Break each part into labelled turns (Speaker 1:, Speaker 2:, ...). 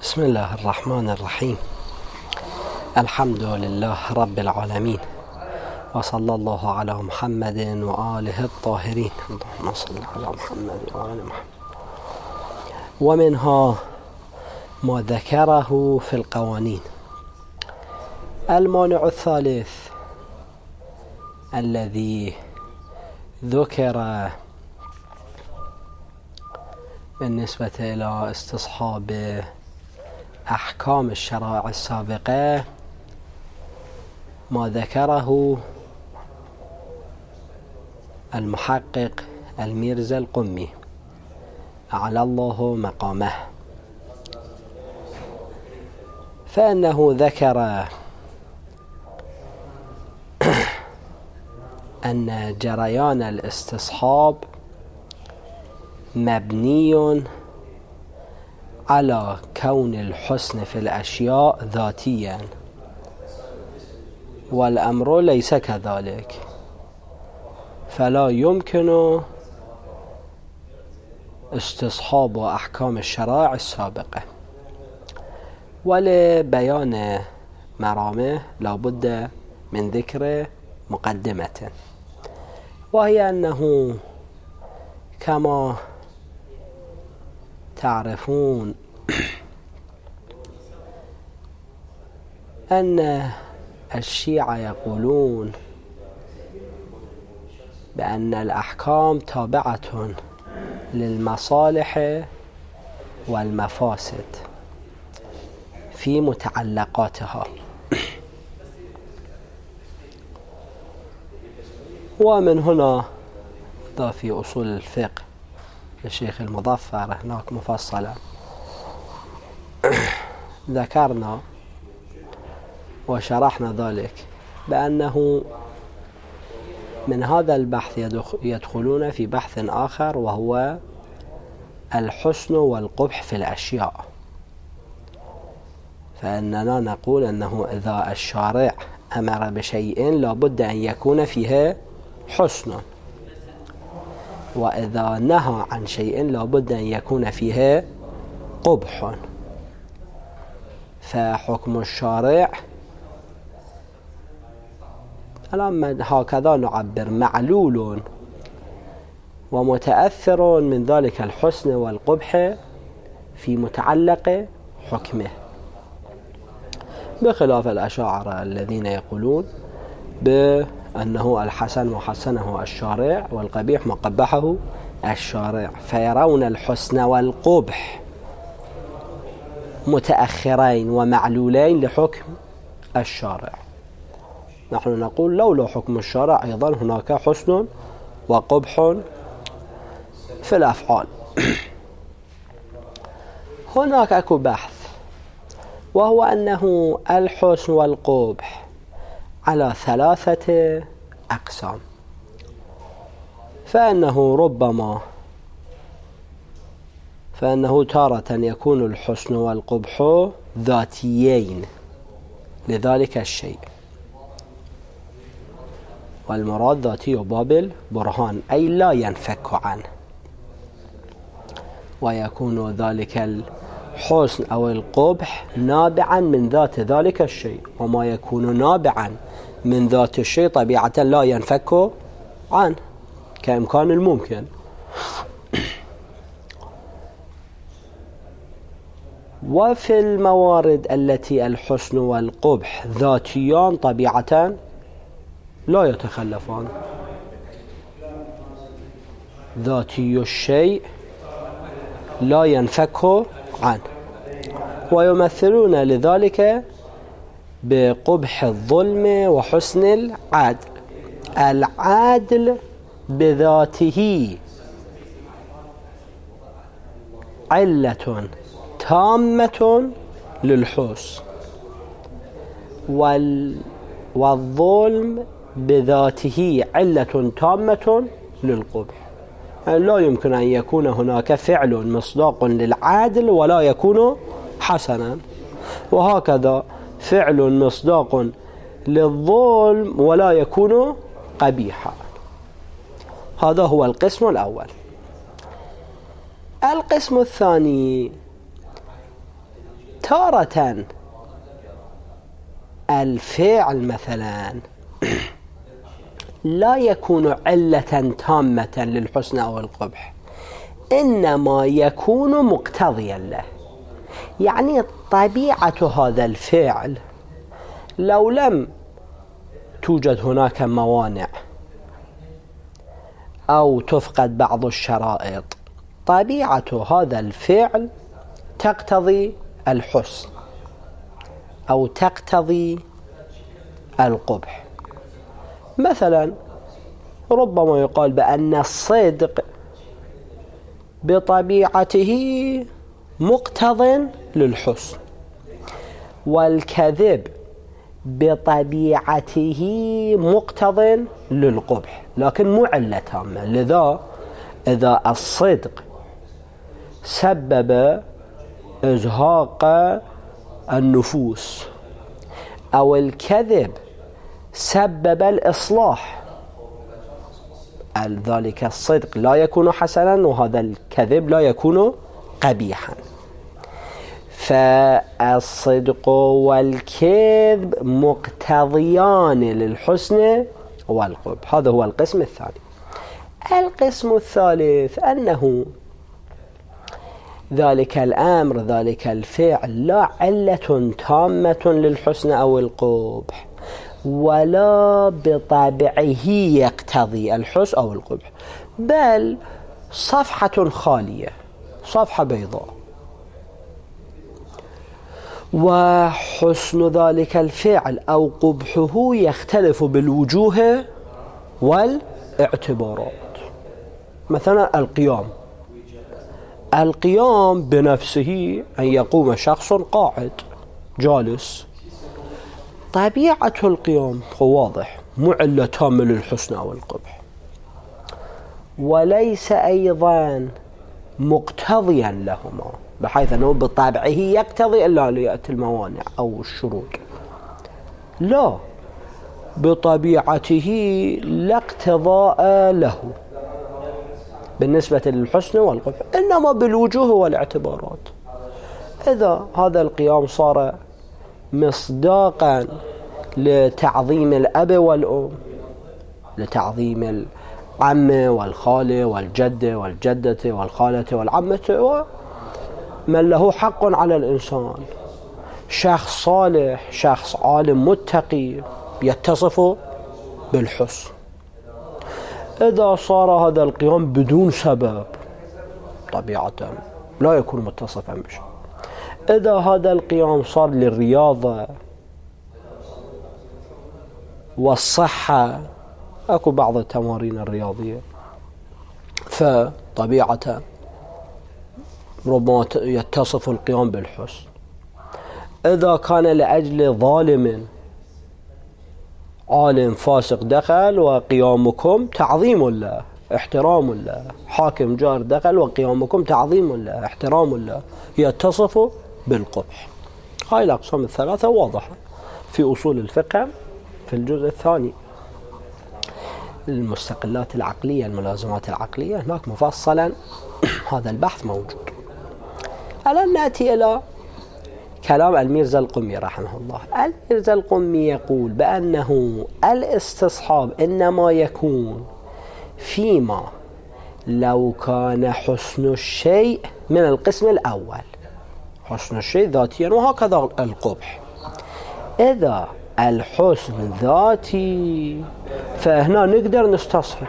Speaker 1: بسم الله الرحمن الرحيم. الحمد لله رب العالمين، وصلى الله على محمد وآله الطاهرين. اللهم صل على محمد وآل محمد. ومنها ما ذكره في القوانين. المانع الثالث الذي ذكر بالنسبة إلى استصحاب أحكام الشرائع السابقة ما ذكره المحقق الميرزا القمي أعلى الله مقامه، فإنه ذكر أن جريان الاستصحاب مبني على كون الحسن في الأشياء ذاتيا، والأمر ليس كذلك، فلا يمكن استصحاب أحكام الشرائع السابقة. ولبيان مرامه لا بد من ذكر مقدمة، وهي أنه كما تعرفون أن الشيعة يقولون بأن الأحكام تابعة للمصالح والمفاسد في متعلقاتها. ومن هنا في أصول الفقه للشيخ المظفر هناك مفصلا ذكرنا وشرحنا ذلك بأنه من هذا البحث يدخلون في بحث آخر، وهو الحسن والقبح في الأشياء. فإننا نقول أنه إذا الشارع أمر بشيء لا بد أن يكون فيه حسن، وإذا نهى عن شيء لا بد أن يكون فيه قبح. فحكم الشارع الآن هكذا نعبر: معلول ومتأثر من ذلك الحسن والقبح في متعلق حكمه، بخلاف الأشاعرة الذين يقولون بأنه الحسن ما حسنه الشارع والقبيح ما قبحه الشارع، فيرون الحسن والقبح متأخرين ومعلولين لحكم الشارع. نحن نقول لولا حكم الشارع أيضا هناك حسن وقبح في الأفعال. هناك أكو بحث، وهو أنه الحسن والقبح على 3 أقسام. فإنه تارة يكون الحسن والقبح ذاتيين لذلك الشيء، والمراد ذاتي باب البرهان أي لا ينفك عنه، ويكون ذلك الحسن أو القبح نابعا من ذات ذلك الشيء، وما يكون نابعا من ذات الشيء طبيعة لا ينفك عنه كإمكان الممكن. وفي الموارد التي الحسن والقبح ذاتيان طبيعة لا يتخلفان، ذاتي الشيء لا ينفك عنه، ويمثلون لذلك بقبح الظلم وحسن العدل. العدل بذاته علة تامة للحسن، والظلم بذاته علة تامة للقبح. يعني لا يمكن أن يكون هناك فعل مصداق للعدل ولا يكون حسنا، وهكذا فعل مصداق للظلم ولا يكون قبيحا. هذا هو القسم الأول. القسم الثاني وتارة الفعل مثلا لا يكون علة تامة للحسن أو القبح، إنما يكون مقتضيا له. يعني طبيعة هذا الفعل لو لم توجد هناك موانع أو تفقد بعض الشرائط، طبيعة هذا الفعل تقتضي الحسن أو تقتضي القبح. مثلا ربما يقال بأن الصدق بطبيعته مقتض للحسن، والكذب بطبيعته مقتض للقبح، لكن مو علة تامة. لذا إذا الصدق سبب إزهاق النفوس أو الكذب سبب الإصلاح، ذلك الصدق لا يكون حسنا وهذا الكذب لا يكون قبيحا. فالصدق والكذب مقتضيان للحسن والقبح. هذا هو القسم الثاني. القسم الثالث أنه ذلك الأمر ذلك الفعل لا علة تامة للحسن أو القبح، ولا بطبعه يقتضي الحسن أو القبح، بل صفحة خالية، صفحة بيضاء، وحسن ذلك الفعل أو قبحه يختلف بالوجوه والاعتبارات. مثلا القيام بنفسه أن يقوم شخص قاعد جالس، طبيعة القيام هو واضح، مو علة تامة للحسن أو القبح، وليس أيضا مقتضيا لهما، بحيث أنه بطبعه يقتضي إلا ليأتي الموانع أو الشروط. لا، بطبيعته لا اقتضاء له بالنسبة للحسن والقبح، إنما بالوجوه والاعتبارات. إذا هذا القيام صار مصداقا لتعظيم الأب والأم، لتعظيم العم والخالة والجدة والجدة والخالة والعمة ومن له حق على الإنسان، شخص صالح، شخص عالم متقي يتصف بالحسن. إذا صار هذا القيام بدون سبب طبيعة لا يكون متصفا بشيء. إذا هذا القيام صار للرياضة والصحة، أكو بعض التمارين الرياضية، فطبيعة ربما يتصف القيام بالحسن. إذا كان لأجل ظالم عالم فاسق دخل وقيامكم تعظيم له احترام له، حاكم جار دخل وقيامكم تعظيم له احترام له، يتصف بالقبح. هاي الأقسام الثلاثة واضحة في أصول الفقه في الجزء الثاني. المستقلات العقلية، الملازمات العقلية، هناك مفصلا هذا البحث موجود. الآن نأتي إلى كلام الميرزا القمي رحمه الله. الميرزا القمي يقول بأنه الاستصحاب إنما يكون فيما لو كان حسن الشيء من القسم الأول، حسن الشيء ذاتيا، وهكذا القبح. إذا الحسن ذاتي فهنا نقدر نستصحب،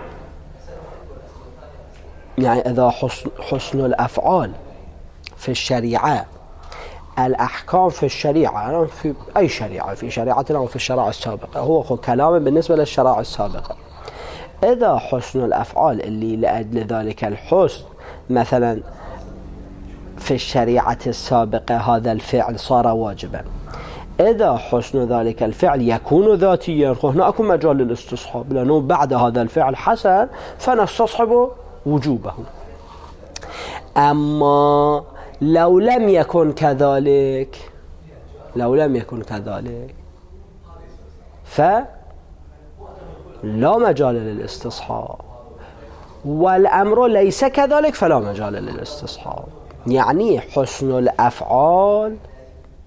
Speaker 1: يعني إذا حسن الأفعال في الشريعة، الأحكام في الشريعة، في أي شريعة، في شريعتنا وفي الشرائع السابقة، هو كلام بالنسبة للشرائع السابقة. إذا حسن الأفعال اللي لأجل ذلك الحسن مثلا في الشريعة السابقة هذا الفعل صار واجبا، إذا حسن ذلك الفعل يكون ذاتيا، هنا أكون مجال للاستصحاب، لأنه بعد هذا الفعل حسن فنستصحب وجوبه. أما لو لم يكن كذلك، فلا مجال للاستصحاب، والأمر ليس كذلك فلا مجال للاستصحاب. يعني حسن الأفعال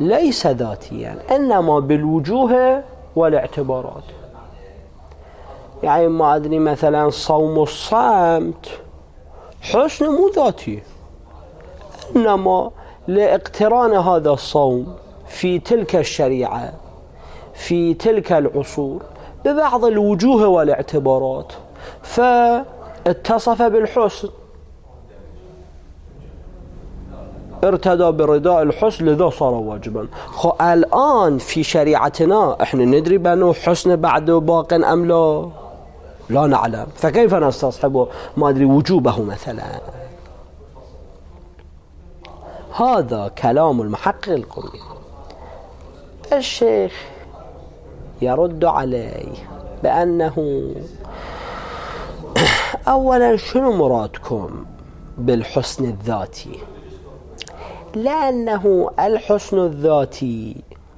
Speaker 1: ليس ذاتيا إنما بالوجوه والاعتبارات. يعني ما أدري مثلا صوم الصمت حسن مو ذاتي، إنما لاقتران هذا الصوم في تلك الشريعة في تلك العصور ببعض الوجوه والاعتبارات فاتصف بالحسن، ارتدى برداء الحسن لذا صار واجبا. الآن في شريعتنا احنا ندري بأنه حسن بعد باق أم لا؟ لا نعلم، فكيف نستصحب ما أدري وجوبه مثلا؟ هذا كلام المحقق القمي. الشيخ يرد عليه بأنه أولا شنو مرادكم بالحسن الذاتي؟ لأنه الحسن الذاتي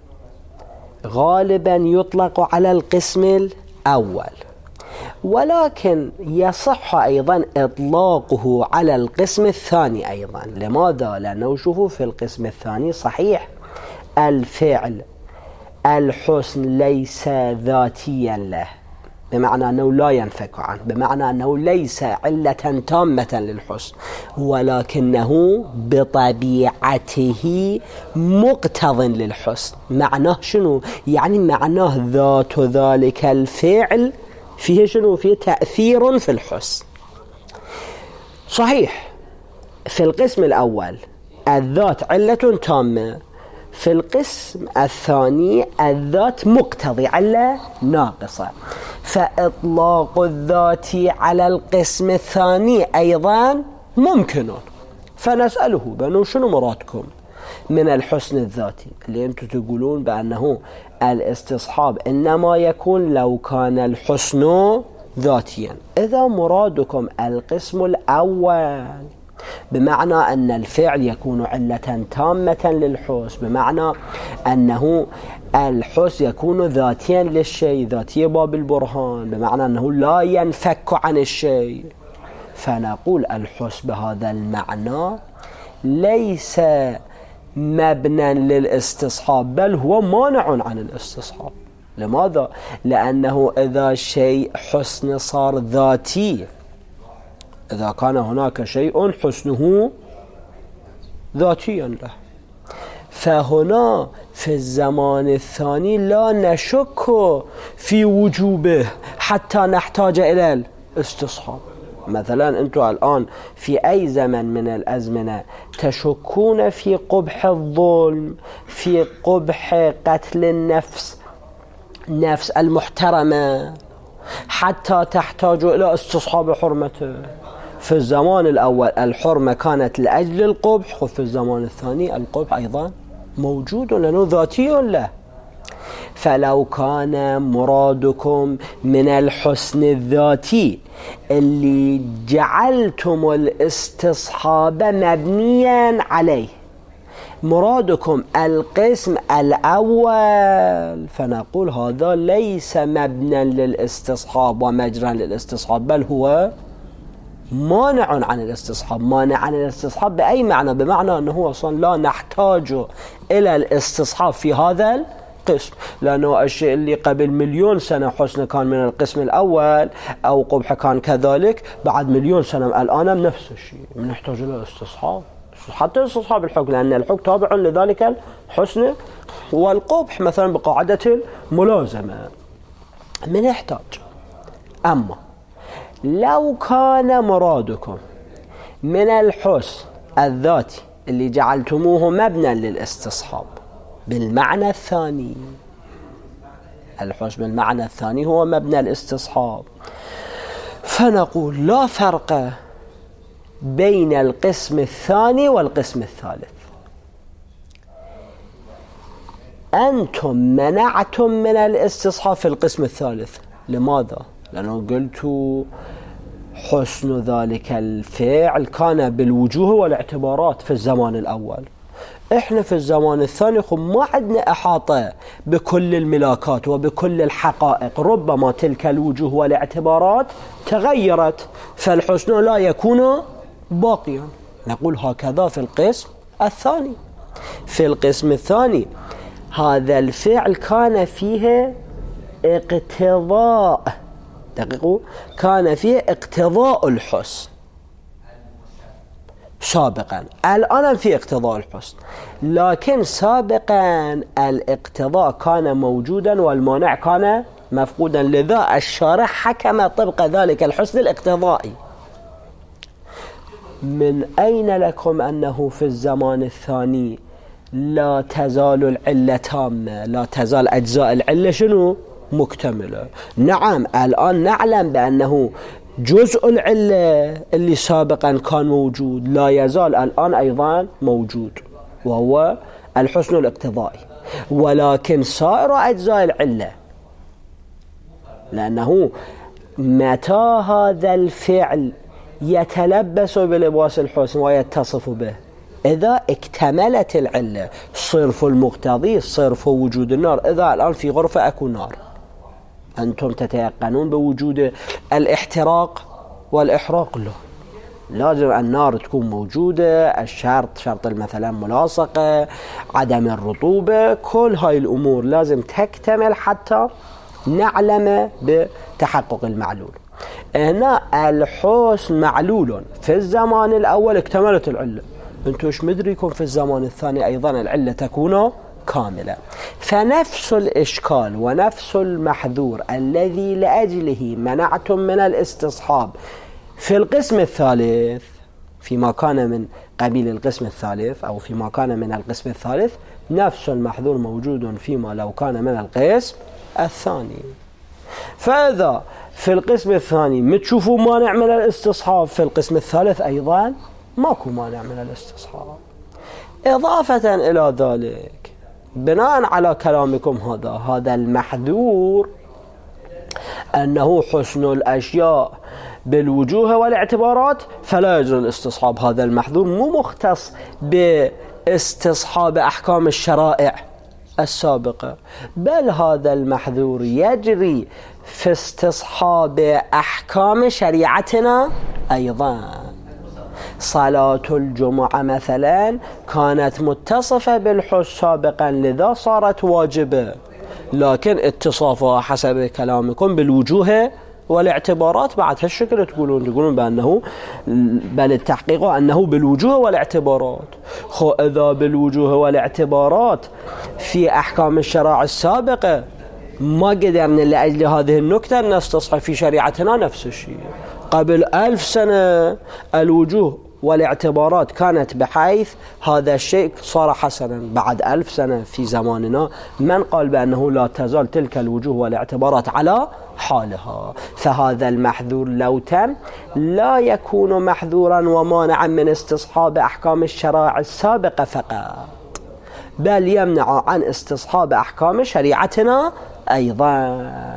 Speaker 1: غالبا يطلق على القسم الأول، ولكن يصح أيضا إطلاقه على القسم الثاني أيضا. لماذا؟ لأنه شوفوا في القسم الثاني صحيح الفعل الحسن ليس ذاتيا له، بمعنى أنه لا ينفك عنه، بمعنى أنه ليس علة تامة للحسن، ولكنه بطبيعته مقتض للحسن. معناه شنو؟ يعني معناه ذات ذلك الفعل فيه شنو؟ فيه تأثير في الحسن. صحيح في القسم الأول الذات علة تامة، في القسم الثاني الذات مقتضي علة ناقصة، فإطلاق الذات على القسم الثاني أيضا ممكن. فنسأله بأنه شنو مرادكم من الحسن الذاتي اللي أنتم تقولون بأنه الاستصحاب إنما يكون لو كان الحسن ذاتيا؟ إذا مرادكم القسم الأول بمعنى أن الفعل يكون علة تامة للحسن، بمعنى أنه الحسن يكون ذاتيا للشيء، ذاتية باب البرهان، بمعنى أنه لا ينفك عن الشيء، فنقول الحسن بهذا المعنى ليس مبنى للاستصحاب، بل هو مانع عن الاستصحاب. لماذا؟ لأنه إذا شيء حسن صار ذاتي، إذا كان هناك شيء حسنه ذاتيا له، فهنا في الزمان الثاني لا نشك في وجوبه حتى نحتاج إلى الاستصحاب. مثلا أنتم الآن في أي زمن من الأزمنة تشكون في قبح الظلم، في قبح قتل النفس المحترمة، حتى تحتاجوا إلى استصحاب حرمته. في الزمان الأول الحرمة كانت لأجل القبح، وفي الزمان الثاني القبح أيضا موجود لأنه ذاتي له. فلو كان مرادكم من الحسن الذاتي اللي جعلتم الاستصحاب مبنيا عليه مرادكم القسم الأول، فنقول هذا ليس مبنى للاستصحاب ومجرى للاستصحاب، بل هو مانع عن الاستصحاب. مانع عن الاستصحاب بأي معنى؟ بمعنى أنه أصلا لا نحتاج إلى الاستصحاب في هذا القسم، لأنه الشيء اللي قبل 1,000,000 سنة حسن كان من القسم الأول أو قبح كان كذلك، بعد 1,000,000 سنة الآن نفس الشيء، نحتاج إلى الاستصحاب، حتى استصحاب الحكم، لأن الحكم تابع لذلك الحسن والقبح مثلا بقاعدة الملازمة من يحتاج. أما لو كان مرادكم من الحسن الذاتي اللي جعلتموه مبنى للاستصحاب بالمعنى الثاني، الحسن بالمعنى الثاني هو مبنى الاستصحاب، فنقول لا فرق بين القسم الثاني والقسم الثالث. أنتم منعتم من الاستصحاب في القسم الثالث. لماذا؟ لأنه قلت حسن ذلك الفعل كان بالوجوه والاعتبارات في الزمان الأول. إحنا في الزمان الثاني ما عندنا إحاطة بكل الملاكات وبكل الحقائق، ربما تلك الوجوه والاعتبارات تغيرت فالحسن لا يكون باقيا. نقول هكذا في القسم الثاني. في القسم الثاني هذا الفعل كان فيه اقتضاء، دقيقوا، كان فيه اقتضاء الحسن سابقا، الآن في اقتضاء الحسن، لكن سابقا الاقتضاء كان موجودا والمانع كان مفقودا، لذا الشارع حكم طبق ذلك الحسن الاقتضائي. من أين لكم أنه في الزمان الثاني لا تزال العلة تامة، لا تزال أجزاء العلة شنو؟ مكتملة. نعم الآن نعلم بأنه جزء العلة اللي سابقا كان موجود لا يزال الآن أيضا موجود، وهو الحسن الاقتضائي، ولكن سائر أجزاء العلة، لأنه متى هذا الفعل يتلبس بلباس الحسن ويتصف به؟ إذا اكتملت العلة، صرف المقتضي صرف وجود النار. إذا الآن في غرفة أكو نار، أنتم تتيقنون بوجود الاحتراق والإحراق؟ لا، لازم النار تكون موجودة، الشرط شرط مثلا ملاصقة، عدم الرطوبة، كل هاي الأمور لازم تكتمل حتى نعلم بتحقق المعلول. هنا الحسن معلول في الزمان الأول اكتملت العلة، انتو ايش مدريكم في الزمان الثاني أيضا العلة تكون كاملة. فنفس الإشكال ونفس المحذور الذي لأجله منعتم من الاستصحاب في القسم الثالث، فيما كان من قبيل القسم الثالث أو فيما كان من القسم الثالث، نفس المحذور موجود فيما لو كان من القسم الثاني. فإذا في القسم الثاني متشوفوا مانع من الاستصحاب، في القسم الثالث أيضا ماكو مانع من الاستصحاب. إضافة إلى ذلك، بناء على كلامكم هذا المحذور أنه حسن الأشياء بالوجوه والاعتبارات فلا يجري الاستصحاب، هذا المحذور مو مختص باستصحاب أحكام الشرائع السابقة، بل هذا المحذور يجري في استصحاب أحكام شريعتنا أيضا. صلاة الجمعة مثلا كانت متصفة بالحسن سابقا لذا صارت واجبة، لكن اتصافها حسب كلامكم بالوجوه والاعتبارات بعد هالشكل تقولون بأنه بل التحقيق أنه بالوجوه والاعتبارات. إذا بالوجوه والاعتبارات في أحكام الشرائع السابقة ما قدرنا لأجل هذه النكتة نستصحب في شريعتنا نفس الشيء. قبل 1000 سنة الوجوه والاعتبارات كانت بحيث هذا الشيء صار حسنا، بعد 1000 سنة في زماننا من قال بأنه لا تزال تلك الوجوه والاعتبارات على حالها؟ فهذا المحذور لو تم لا يكون محذورا ومانعا من استصحاب أحكام الشرائع السابقة فقط، بل يمنع عن استصحاب أحكام شريعتنا أيضا.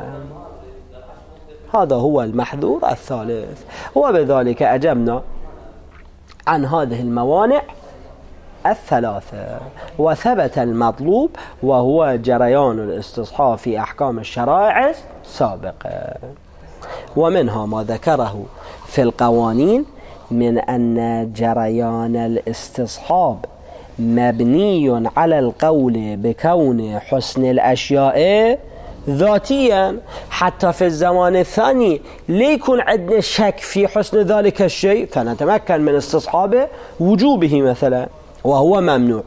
Speaker 1: هذا هو المحذور الثالث، وبذلك أجبنا عن هذه الموانع الثلاثة، وثبت المطلوب وهو جريان الاستصحاب في أحكام الشرائع السابقة. ومنها ما ذكره في القوانين من أن جريان الاستصحاب مبني على القول بكون حسن الأشياء ذاتيا، حتى في الزمان الثاني ليكون عندنا شك في حسن ذلك الشيء فنتمكن من استصحاب وجوبه مثلا، وهو ممنوع.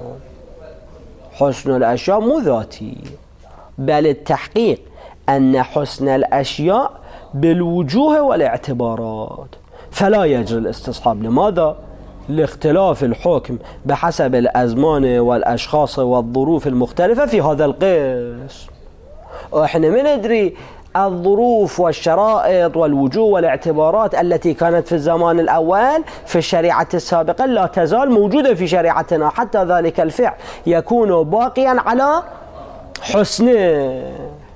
Speaker 1: حسن الأشياء مو ذاتي، بل التحقيق أن حسن الأشياء بالوجوه والاعتبارات، فلا يجري الاستصحاب. لماذا؟ لاختلاف الحكم بحسب الأزمان والأشخاص والظروف المختلفة في هذا القسم. احنا ما ندري الظروف والشرائط والوجوه والاعتبارات التي كانت في الزمان الأول في الشريعة السابقة لا تزال موجودة في شريعتنا، حتى ذلك الفعل يكون باقيا على حسنه.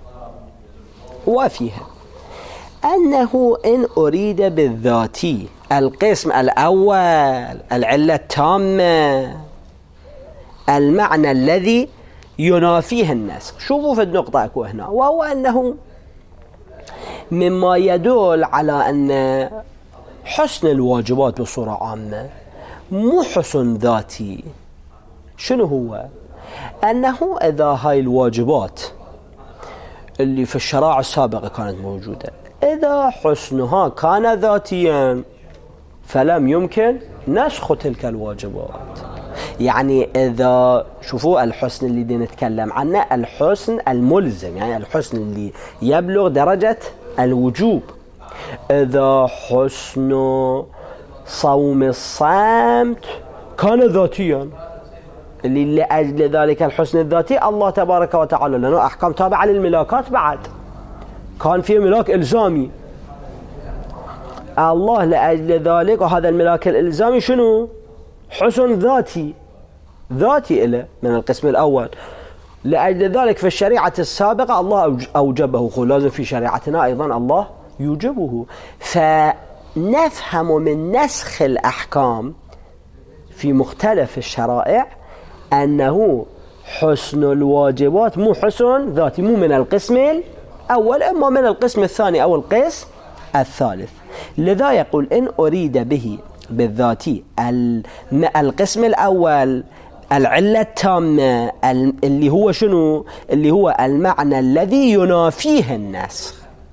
Speaker 1: وفيها أنه إن أريد بالذاتي القسم الأول العلة التامة المعنى الذي ينافيه النسخ. شوفوا في النقطة أكو هنا، وهو أنه مما يدل على أن حسن الواجبات بصورة عامة مو حسن ذاتي، شنو هو؟ أنه إذا هاي الواجبات اللي في الشرائع السابقة كانت موجودة إذا حسنها كان ذاتيا فلم يمكن نسخ تلك الواجبات. يعني إذا شوفوا الحسن اللي دي نتكلم عنه الحسن الملزم، يعني الحسن اللي يبلغ درجة الوجوب. إذا حسن صوم الصمت كان ذاتيا، اللي لأجل ذلك الحسن الذاتي الله تبارك وتعالى لأنه أحكام تابعة للملاكات، بعد كان في ملاك إلزامي الله لأجل ذلك، وهذا الملاك الإلزامي شنو؟ حسن ذاتي إله من القسم الأول. لأجل ذلك في الشريعة السابقة الله أوجبه، لازم في شريعتنا أيضا الله يوجبه. فنفهم من نسخ الأحكام في مختلف الشرائع أنه حسن الواجبات مو حسن ذاتي، مو من القسم الأول، إما من القسم الثاني أو القسم الثالث. لذا يقول إن أريد به بالذاتي القسم الأول العلة التامة اللي هو شنو؟ اللي هو المعنى الذي ينافيه النسخ.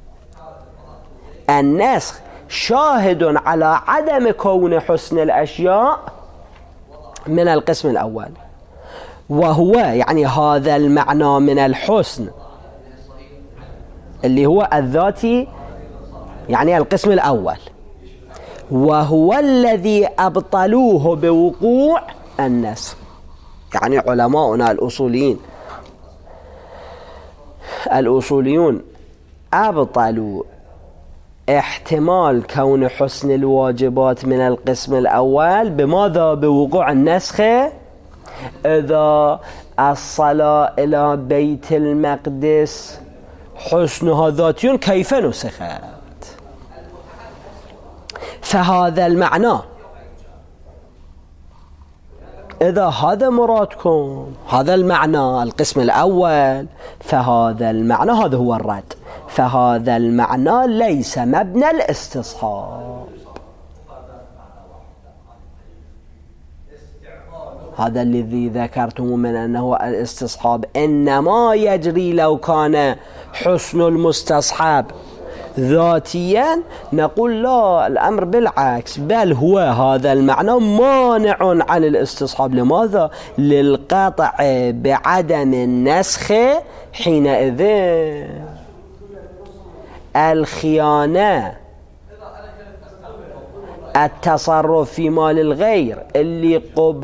Speaker 1: النسخ شاهد على عدم كون حسن الأشياء من القسم الأول، وهو يعني هذا المعنى من الحسن اللي هو الذاتي، يعني القسم الأول، وهو الذي أبطلوه بوقوع النسخ. يعني علماؤنا الأصوليون أبطلوا احتمال كون حسن الواجبات من القسم الأول بماذا؟ بوقوع النسخ. إذا الصلاة إلى بيت المقدس حسنها ذاتي كيف نسخت؟ فهذا المعنى إذا هذا مرادكم، هذا المعنى القسم الأول، فهذا المعنى هذا هو الرد. فهذا المعنى ليس مبنى الاستصحاب. هذا الذي ذكرتم من أنه الاستصحاب إنما يجري لو كان حسن المستصحب ذاتيا، نقول لا، الأمر بالعكس، بل هو هذا المعنى مانع عن الاستصحاب. لماذا؟ للقطع بعدم النسخ حينئذ. الخيانة، التصرف في مال الغير اللي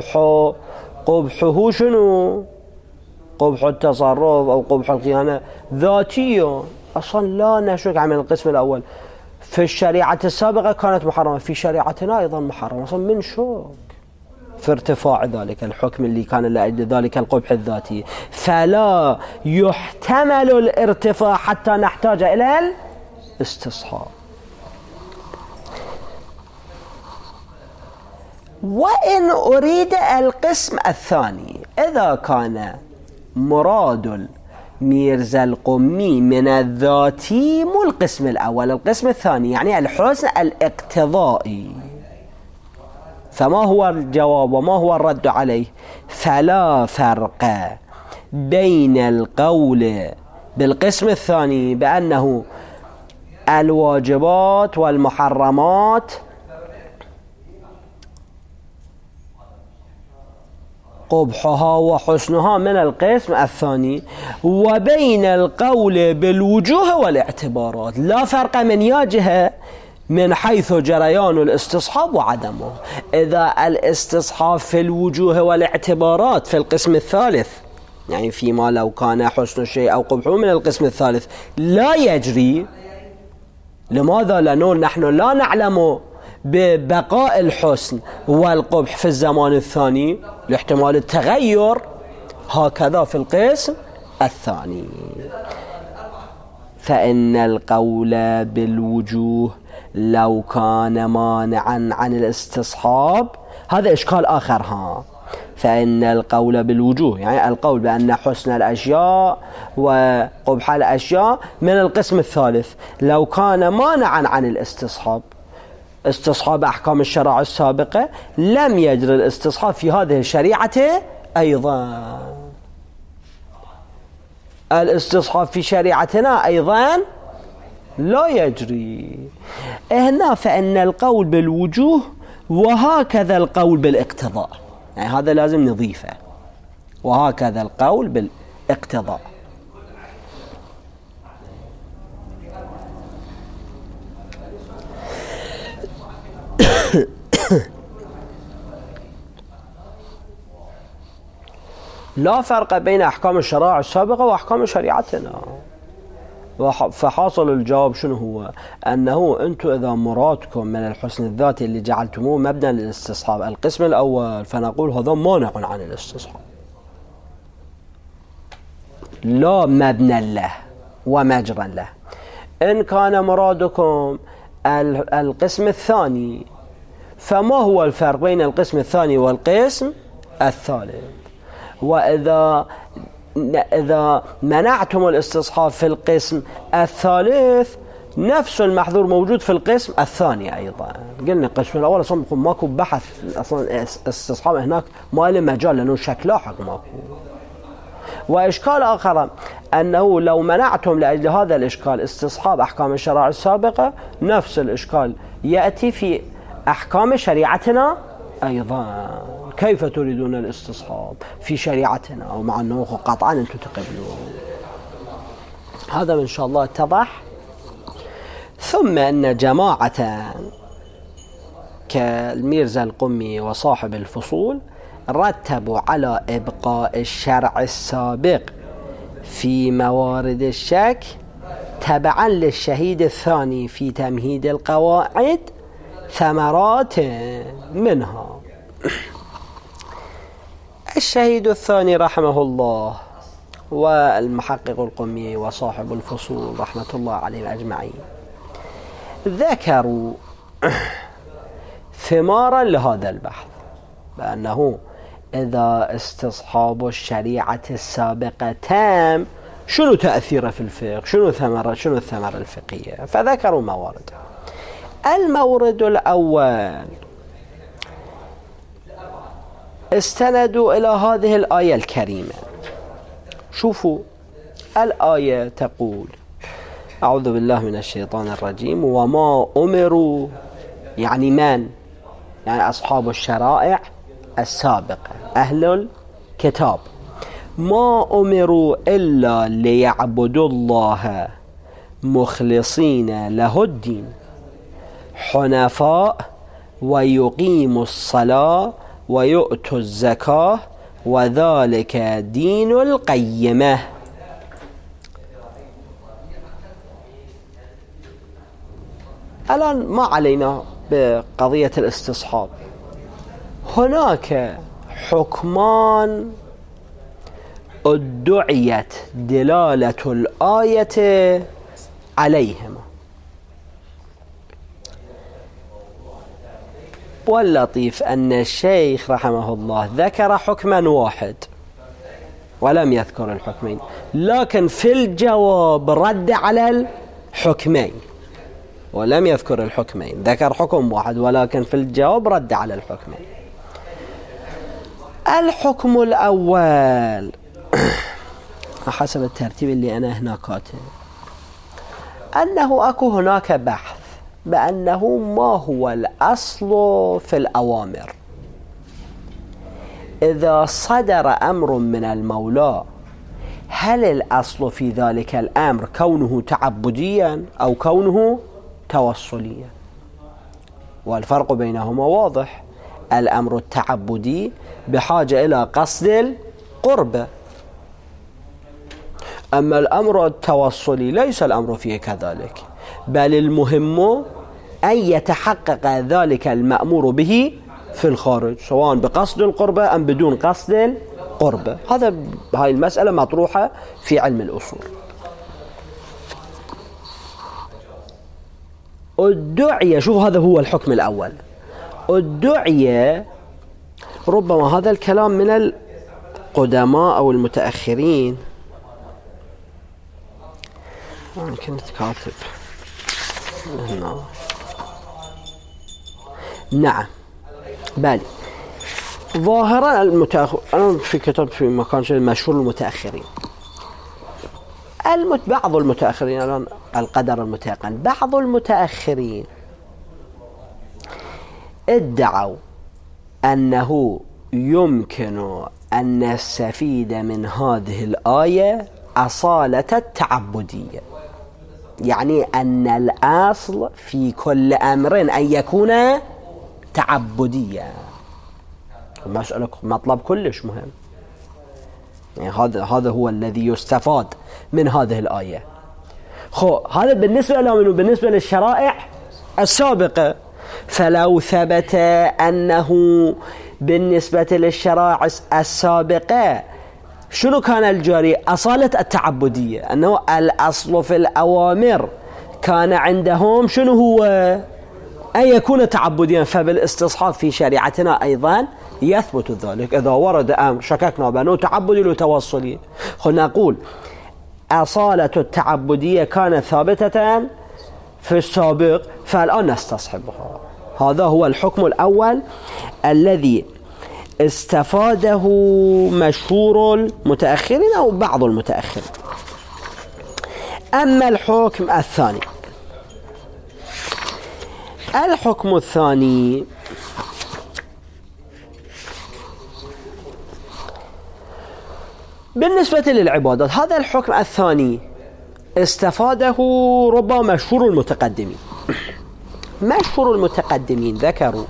Speaker 1: قبحه شنو؟ قبح التصرف أو قبح الخيانة ذاتية أصلا لا نشك عن القسم الأول. في الشريعة السابقة كانت محرمة، في شريعتنا أيضا محرمة، أصلا من شك في ارتفاع ذلك الحكم اللي كان لأجل ذلك القبح الذاتي. فلا يحتمل الارتفاع حتى نحتاج إلى الاستصحاب. وإن أريد القسم الثاني، إذا كان مراد ميرزا القمي من الذاتي مو القسم الأول، القسم الثاني، يعني الحسن الاقتضائي، فما هو الجواب وما هو الرد عليه؟ فلا فرق بين القول بالقسم الثاني بأنه الواجبات والمحرمات قبحها وحسنها من القسم الثاني، وبين القول بالوجوه والاعتبارات. لا فرق من ياجه من حيث جريان الاستصحاب وعدمه. إذا الاستصحاب في الوجوه والاعتبارات في القسم الثالث، يعني فيما لو كان حسن الشيء أو قبحه من القسم الثالث لا يجري. لماذا؟ لأنه نحن لا نعلم ببقاء الحسن والقبح في الزمان الثاني لاحتمال التغير، هكذا في القسم الثاني. فإن القول بالوجوه لو كان مانعا عن الاستصحاب، هذا إشكال آخر. فإن القول بالوجوه يعني القول بأن حسن الأشياء وقبح الأشياء من القسم الثالث لو كان مانعا عن الاستصحاب، استصحاب أحكام الشرائع السابقة، لم يجري الاستصحاب في هذه الشريعة أيضا الاستصحاب في شريعتنا أيضا لا يجري. هنا فإن القول بالوجوه وهكذا القول بالاقتضاء، يعني هذا لازم نضيفه، وهكذا القول بالاقتضاء. لا فرق بين أحكام الشرائع السابقة وأحكام شريعتنا. فحاصل الجواب شنو هو؟ أنه أنتم إذا مرادكم من الحسن الذاتي اللي جعلتموه مبنى للاستصحاب القسم الأول، فنقول هذا مانع عن الاستصحاب، لا مبنى له ومجرى له. إن كان مرادكم القسم الثاني، فما هو الفرق بين القسم الثاني والقسم الثالث؟ وإذا منعتم الاستصحاب في القسم الثالث، نفس المحظور موجود في القسم الثاني أيضا. قلنا القسم الأول أصلا ماكو بحث، أصلا استصحاب هناك ما له مجال لأنه شكله حق ماكو. وإشكال آخر أنه لو منعتم لأجل هذا الإشكال استصحاب أحكام الشرائع السابقة، نفس الإشكال يأتي في أحكام شريعتنا أيضا. كيف تريدون الاستصحاب في شريعتنا أو مع أنه قطعا أنتم تقبلون؟ هذا إن شاء الله اتضح. ثم أن جماعة كالميرزا القمي وصاحب الفصول رتبوا على إبقاء الشرع السابق في موارد الشك تبعا للشهيد الثاني في تمهيد القواعد ثمرات منها. الشهيد الثاني رحمه الله والمحقق القمي وصاحب الفصول رحمة الله عليهم أجمعين ذكروا ثمارا لهذا البحث، بأنه إذا استصحاب الشريعة السابقة تام، شنو تأثيره في الفقه؟ شنو الثمرة الفقهية؟ فذكروا موارد. المورد الأول استندوا إلى هذه الآية الكريمة. شوفوا الآية تقول: أعوذ بالله من الشيطان الرجيم: وما أمروا، يعني من؟ يعني أصحاب الشرائع السابقة أهل الكتاب، ما أمروا إلا ليعبدوا الله مخلصين له الدين حنفاء ويقيموا الصلاة ويؤتوا الزكاة وذلك دين القيمة. الآن ما علينا بقضية الاستصحاب. هناك حكمان ادعيت دلالة الآية عليهما، واللطيف أن الشيخ رحمه الله ذكر حكما واحد ولم يذكر الحكمين، لكن في الجواب رد على الحكمين ولم يذكر الحكمين. ذكر حكم واحد ولكن في الجواب رد على الحكمين. الحكم الأول حسب الترتيب اللي أنا هنا كاتب، أنه أكو هناك بحث بأنه ما هو الأصل في الأوامر. إذا صدر أمر من المولى، هل الأصل في ذلك الأمر كونه تعبديا أو كونه توصليا؟ والفرق بينهما واضح. الأمر التعبدي بحاجة إلى قصد القرب، أما الأمر التوصلي ليس الأمر فيه كذلك، بل المهم أن يتحقق ذلك المأمور به في الخارج، سواء بقصد القربة أم بدون قصد القربة. هاي المسألة مطروحة في علم الأصول. ادعي، شوف هذا هو الحكم الأول، ادعي، ربما هذا الكلام من القدماء أو المتأخرين، كنت كاتب هنا. نعم بالي. ظاهرا أنا في كتاب في مكان مشهور المتأخرين، بعض المتأخرين الآن القدر المتيقن، بعض المتأخرين ادعوا أنه يمكن أن نستفيد من هذه الآية أصالة التعبدية، يعني أن الأصل في كل أمر أن يكون تعبديا. مسألة مطلب كلش مهم، يعني هذا هو الذي يستفاد من هذه الآية. هذا بالنسبة لهم وبالنسبة للشرائع السابقة. فلو ثبت أنه بالنسبة للشرائع السابقة شنو كان الجاري؟ أصالة التعبدية، أنه الأصل في الأوامر كان عندهم شنو هو؟ أن يكون تعبديا. فبالاستصحاب في شريعتنا أيضا يثبت ذلك. إذا ورد أمر شككنا بأنه تعبدي لتوصلي، نقول أصالة التعبدية كانت ثابتة في السابق، فالآن نستصحبها. هذا هو الحكم الأول الذي استفاده مشهور المتأخرين أو بعض المتأخرين. أما الحكم الثاني، الحكم الثاني بالنسبة للعبادات، هذا الحكم الثاني استفاده ربما مشهور المتقدمين. مشهور المتقدمين ذكروا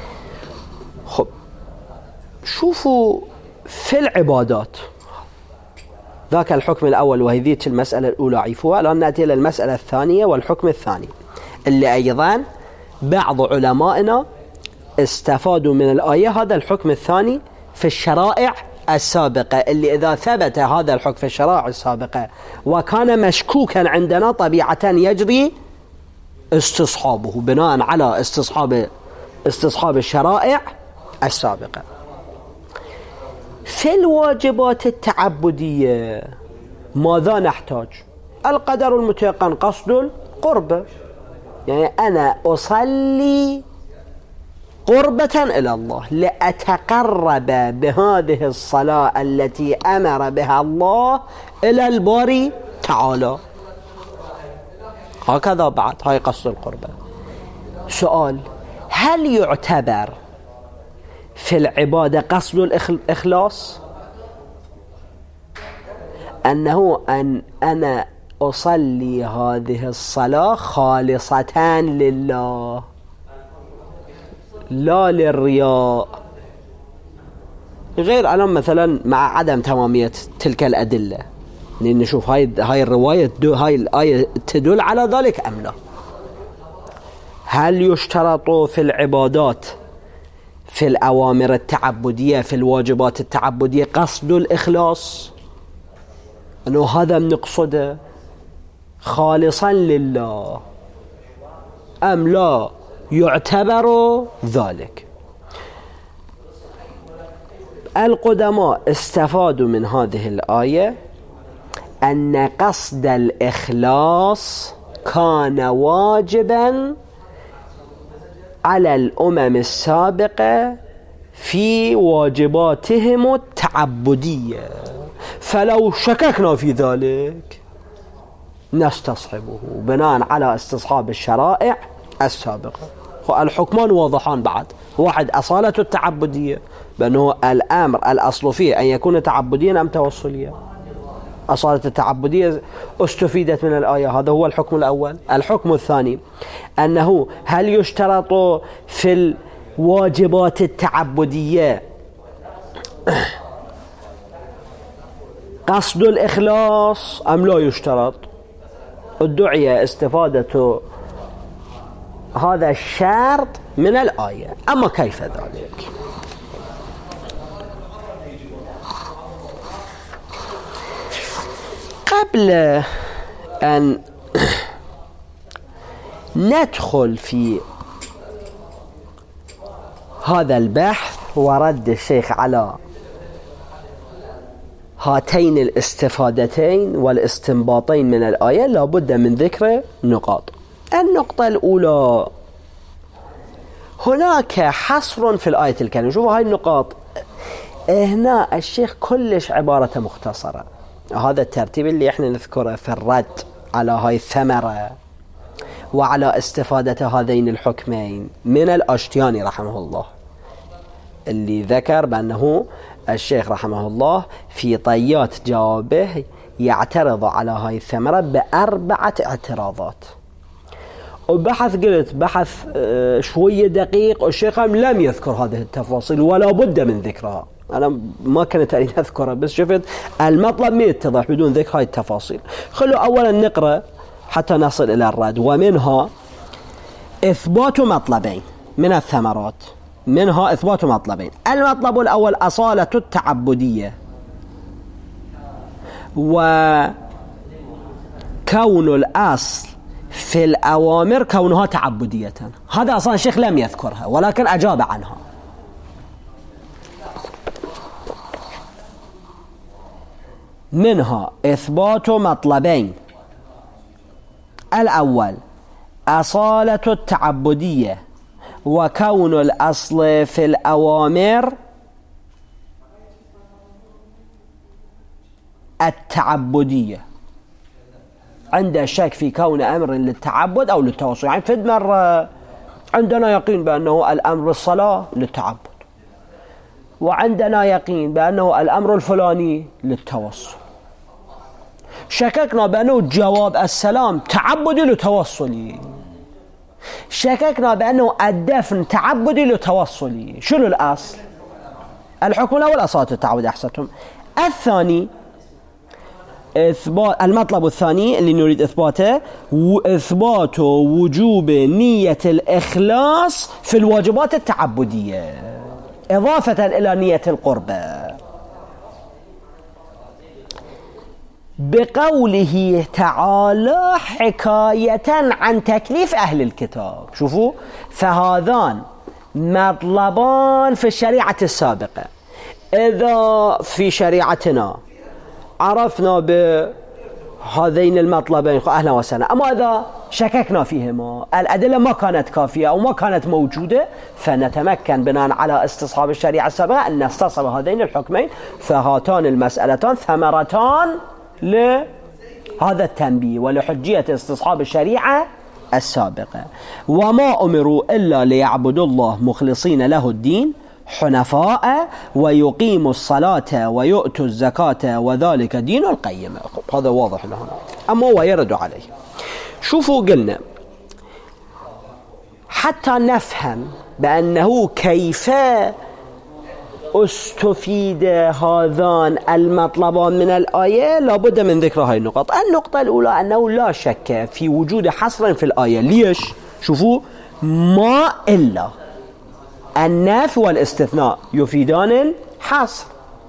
Speaker 1: شوفوا في العبادات ذاك الحكم الأول وهي ذيك المسألة الأولى عيفوها. الآن نأتي إلى المسألة الثانية والحكم الثاني اللي أيضا بعض علمائنا استفادوا من الآية. هذا الحكم الثاني في الشرائع السابقة، اللي إذا ثبت هذا الحكم في الشرائع السابقة وكان مشكوكا عندنا طبيعة يجري استصحابه بناء على استصحاب الشرائع السابقة. في الواجبات التعبدية ماذا نحتاج؟ القدر المتيقن، قصد القربة، يعني أنا أصلي قربة إلى الله لأتقرب بهذه الصلاة التي أمر بها الله إلى الباري تعالى. هكذا بعد هاي قصد القربة. سؤال: هل يعتبر في العبادة قصد الإخلاص؟ أنه أنا أصلي هذه الصلاة خالصة لله لا للرياء، غير ألم مثلا مع عدم تمامية تلك الأدلة. نشوف هاي الرواية هاي الآية تدل على ذلك أم لا. هل يشترط في العبادات في الأوامر التعبدية في الواجبات التعبدية قصد الإخلاص، أنه هذا نقصده خالصا لله، أم لا يعتبر ذلك؟ القدماء استفادوا من هذه الآية أن قصد الإخلاص كان واجبا على الأمم السابقة في واجباتهم التعبدية، فلو شككنا في ذلك نستصحبه بناء على استصحاب الشرائع السابقة. الحكمان واضحان بعد. واحد أصالة التعبدية، بأنه الأمر الأصل فيه أن يكون تعبديا أم توصليا. أصالة التعبدية استفيدت من الآية، هذا هو الحكم الأول. الحكم الثاني أنه هل يشترط في الواجبات التعبدية قصد الإخلاص أم لا يشترط؟ ادعي استفادة هذا الشرط من الآية، أما كيف ذلك؟ قبل أن ندخل في هذا البحث ورد الشيخ على هاتين الاستفادتين والاستنباطين من الآية، لابد من ذكر نقاط. النقطة الأولى: هناك حصر في الآية الكريمة. شوفوا هاي النقاط هنا الشيخ كلش عبارته مختصرة. هذا الترتيب اللي احنا نذكره في الرد على هاي الثمرة وعلى استفادة هذين الحكمين من الأشتياني رحمه الله، اللي ذكر بأنه الشيخ رحمه الله في طيات جوابه يعترض على هاي الثمرة ب4 اعتراضات. وبحث قلت بحث شوية دقيق، والشيخ لم يذكر هذه التفاصيل ولا بد من ذكرها. أنا ما كنت أريد أذكرها، بس شفت المطلب ما يتضح بدون ذكر هاي التفاصيل. خلوا أولا نقرأ حتى نصل إلى الرد. ومنها إثبات مطلبين من الثمرات، منها إثبات مطلبين. المطلب الأول أصالة التعبدية، وكون الأصل في الأوامر كونها تعبدية. هذا أصلا الشيخ لم يذكرها ولكن أجاب عنها. منها إثبات مطلبين. الأول أصالة التعبدية، وكون الأصل في الأوامر التعبدية. عنده شك في كون أمر للتعبد أو للتوسل. يعني في مرة عندنا يقين بأنه الأمر بالصلاة للتعبد، وعندنا يقين بأنه الأمر الفلاني للتوسل. شككنا بأنه جواب السلام تعبدي لتوصلي، شككنا بأنه الدفن تعبدي لتوصلي. شنو الأصل؟ الحكم الأول أصالة التعبد. أحسنتم. الثاني إثبات. المطلب الثاني اللي نريد إثباته إثبات وجوب نية الإخلاص في الواجبات التعبدية إضافة إلى نية القربة، بقوله تعالى حكاية عن تكليف أهل الكتاب. شوفوا، فهذان مطلبان في الشريعة السابقة. إذا في شريعتنا عرفنا بهذين المطلبين أهلا وسهلا، أما إذا شككنا فيهما، الأدلة ما كانت كافية أو ما كانت موجودة، فنتمكن بناء على استصحاب الشريعة السابقة أن نستصحب هذين الحكمين. فهاتان المسألتان ثمرتان لهذا التنبيه ولحجية استصحاب الشريعة السابقة. وما أمروا إلا ليعبدوا الله مخلصين له الدين حنفاء ويقيموا الصلاة ويؤتوا الزكاة وذلك دين القيمة. هذا واضح لهنا. أما هو يرد عليه. شوفوا، قلنا حتى نفهم بأنه كيف استفيد هذان المطلبان من الآية لابد من ذكر هاي النقط. النقطة الأولى أنه لا شك في وجود حصر في الآية. ليش؟ شوفوا، ما إلا النفي والاستثناء يفيدان الحصر.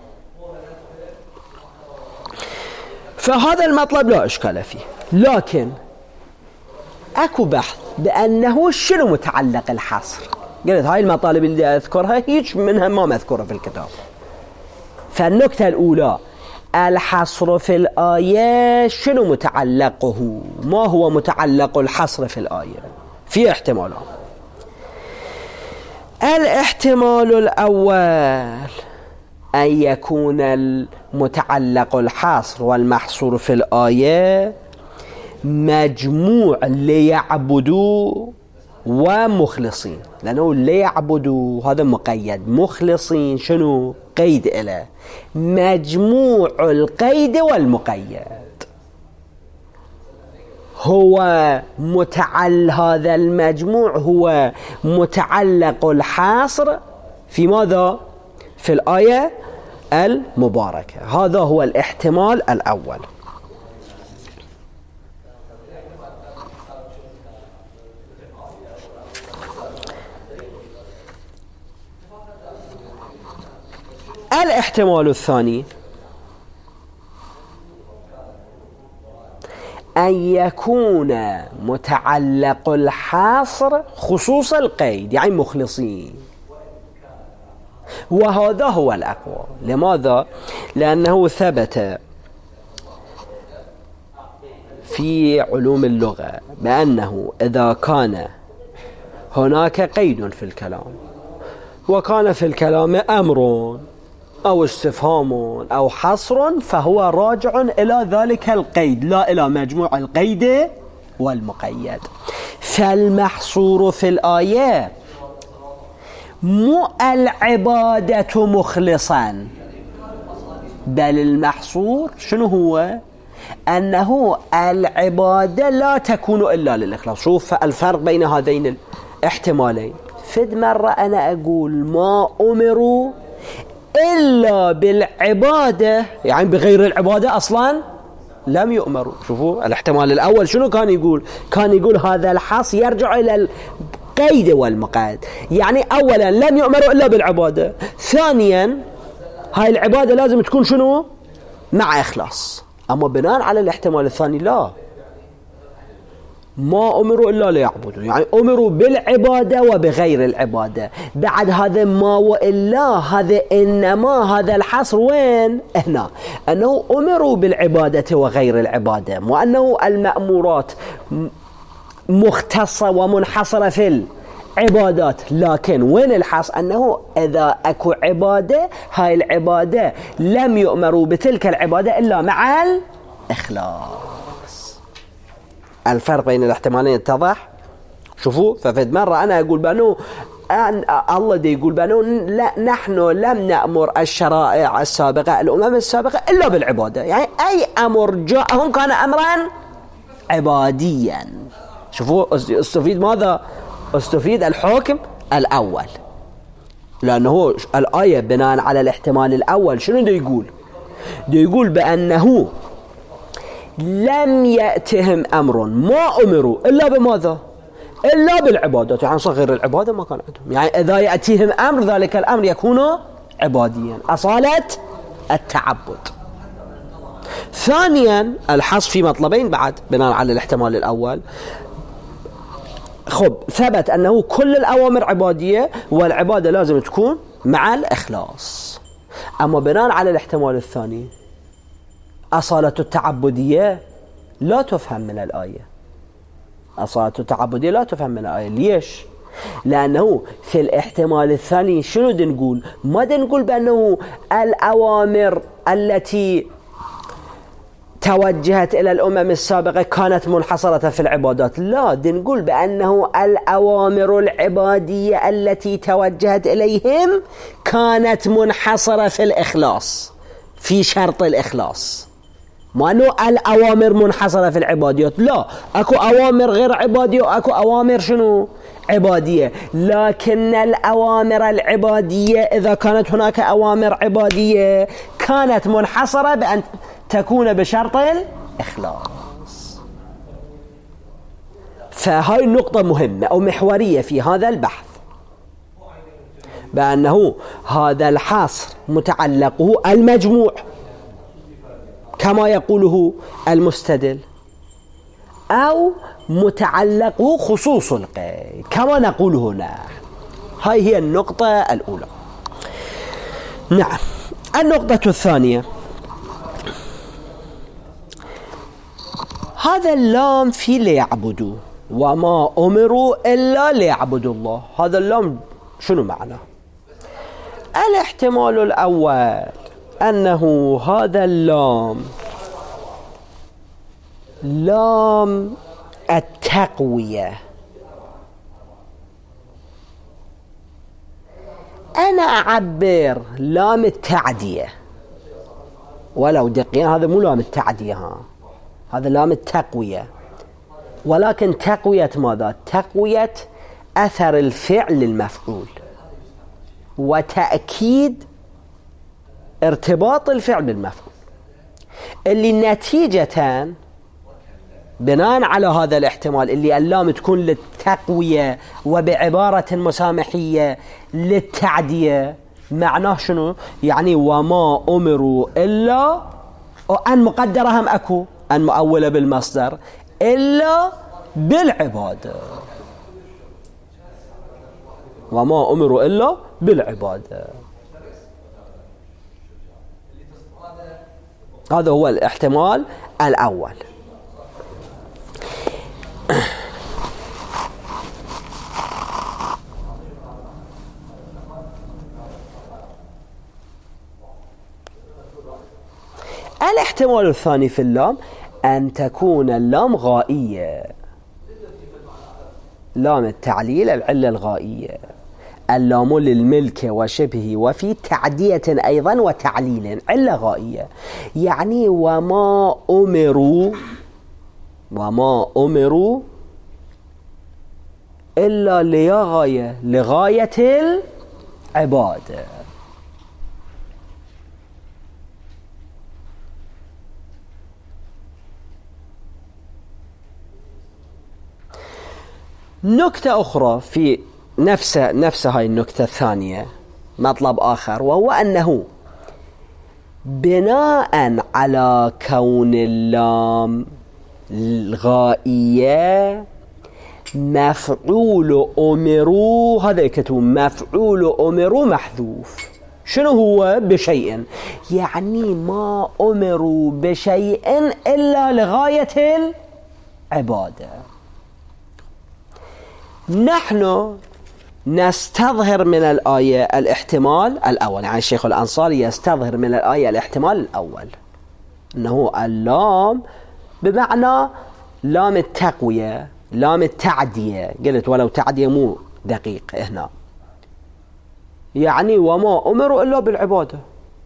Speaker 1: فهذا المطلب لا إشكال فيه، لكن أكو بحث بأنه شنو متعلق الحصر. قلت هاي المطالب اللي أذكرها هيج منها ما مذكورة في الكتاب. فالنقطة الأولى الحصر في الآية شنو متعلقه؟ ما هو متعلق الحصر في الآية؟ في احتمالات. الاحتمال الأول أن يكون المتعلق الحصر والمحصور في الآية مجموع ليعبدوا ومخلصين، لأنه ليعبدوا هذا مقيد، مخلصين شنو؟ قيد إله، مجموع القيد والمقيد هو هذا المجموع هو متعلق الحصر في ماذا؟ في الآية المباركة. هذا هو الاحتمال الأول. الاحتمال الثاني أن يكون متعلق الحصر خصوص القيد، يعني مخلصين، وهذا هو الأقوى. لماذا؟ لأنه ثبت في علوم اللغة بأنه إذا كان هناك قيد في الكلام وكان في الكلام أمر أو استفهام أو حصر فهو راجع إلى ذلك القيد لا إلى مجموع القيد والمقيد. فالمحصور في الآية مو العبادة مخلصا، بل المحصور شنو هو؟ أنه العبادة لا تكون إلا للإخلاص. شوف الفرق بين هذين الاحتمالين. فد مرة أنا أقول ما أمروا إلا بالعبادة، يعني بغير العبادة أصلا لم يؤمروا. شوفوا الاحتمال الأول شنو كان يقول؟ كان يقول هذا الحص يرجع إلى القيد والمقيد، يعني أولا لم يؤمروا إلا بالعبادة، ثانيا هاي العبادة لازم تكون شنو؟ مع إخلاص. أما بناء على الاحتمال الثاني لا، ما أمروا إلا ليعبدوا، يعني أمروا بالعبادة وبغير العبادة. بعد هذا ما وإلا، هذا إنما، هذا الحصر وين؟ هنا أنه أمروا بالعبادة وغير العبادة، وأنه المأمورات مختصة ومنحصرة في العبادات. لكن وين الحصر؟ أنه إذا أكو عبادة، هاي العبادة لم يؤمروا بتلك العبادة إلا مع الإخلاص. الفرق بين الاحتمالين اتضح؟ شوفوا، ففد مرة أنا أقول بأنه الله دي يقول بأنه لا، نحن لم نأمر الشرائع السابقة، الأمم السابقة إلا بالعبادة، يعني أي أمر جاءهم كان أمرا عباديا. شوفوا استفيد ماذا؟ استفيد الحكم الأول، لأنه الآية بناء على الاحتمال الأول شنو دي يقول؟ دي يقول بأنه لم يأتهم أمر ما أمروا إلا بماذا؟ إلا بالعبادة، يعني صغير العبادة ما كان عندهم، يعني إذا يأتيهم أمر ذلك الأمر يكون عباديا، أصالة التعبد. ثانيا الحصر في مطلبين بعد بناء على الاحتمال الأول. خب ثبت أنه كل الأوامر عبادية، والعبادة لازم تكون مع الإخلاص. أما بناء على الاحتمال الثاني أصالة التعبدية لا تفهم من الآية. أصالة التعبدية لا تفهم من الآية. ليش؟ لأنه في الاحتمال الثاني شنو دي نقول؟ ما دي نقول بأنه الأوامر التي توجهت إلى الأمم السابقة كانت منحصرة في العبادات، لا، دي نقول بأنه الأوامر العبادية التي توجهت إليهم كانت منحصرة في الإخلاص، في شرط الإخلاص. ما أنه الأوامر منحصرة في العباديات، لا، أكو أوامر غير عبادية وأكو أوامر شنو؟ عبادية. لكن الأوامر العبادية إذا كانت هناك أوامر عبادية كانت منحصرة بأن تكون بشرط الإخلاص. فهاي النقطة مهمة أو محورية في هذا البحث، بأنه هذا الحصر متعلقه المجموع كما يقوله المستدل، أو متعلقه خصوص القيد كما نقول هنا. هاي هي النقطة الأولى. نعم، النقطة الثانية، هذا اللام في ليعبدوا، وما أمروا إلا ليعبدوا الله. هذا اللام شنو معنى؟ الاحتمال الأول أنه هذا اللام لام التقوية. أنا أعبر لام التعدية، ولو دقيقة هذا مو لام التعدية، هذا لام التقوية، ولكن تقوية ماذا؟ تقوية أثر الفعل للمفعول، وتأكيد ارتباط الفعل بالمفعول، اللي نتيجة بناء على هذا الاحتمال اللي اللام تكون للتقوية وبعبارة مسامحية للتعدية، معناه شنو؟ يعني وما أمروا إلا، أن مقدرة هم أكو، أن مؤولة بالمصدر، إلا بالعبادة. وما أمروا إلا بالعبادة. هذا هو الاحتمال الأول. الاحتمال الثاني في اللام أن تكون اللام غائية، لام التعليل العلة الغائية، اللام للملك وشبهه وفي تعدية أيضا وتعليل علة غائية. يعني وما أمروا إلا لغاية العبادة. نكتة أخرى في نفس هاي النكتة الثانية، مطلب آخر، وهو أنه بناء على كون اللام الغائية مفعول أمروا، هذا يكتب مفعول أمروا محذوف. شنو هو؟ بشيء، يعني ما أمروا بشيء إلا لغاية العبادة. نحن نستظهر من الآية الاحتمال الأول، يعني الشيخ الأنصاري يستظهر من الآية الاحتمال الأول، أنه اللام بمعنى لام التقوية، لام التعدية، قلت ولو تعدية مو دقيق هنا، يعني وما أمروا إلا بالعبادة.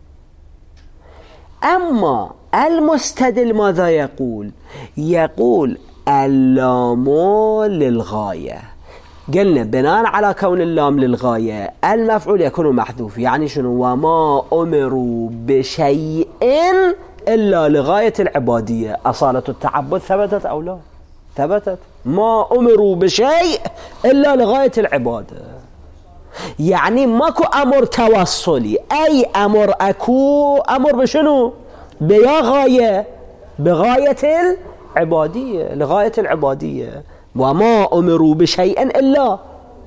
Speaker 1: أما المستدل ماذا يقول؟ يقول اللام للغاية. قلنا بناء على كون اللام للغاية المفعول يكون محذوف، يعني شنو؟ وما أمروا بشيء إلا لغاية العبادية. أصالة التعبد ثبتت أو لا؟ ثبتت. ما أمروا بشيء إلا لغاية العبادة، يعني ماكو أمر توصلي، أي أمر أكو أمر بشنو؟ بيا غاية، بغاية العبادية، لغاية العبادية. وما أمروا بشيء إلا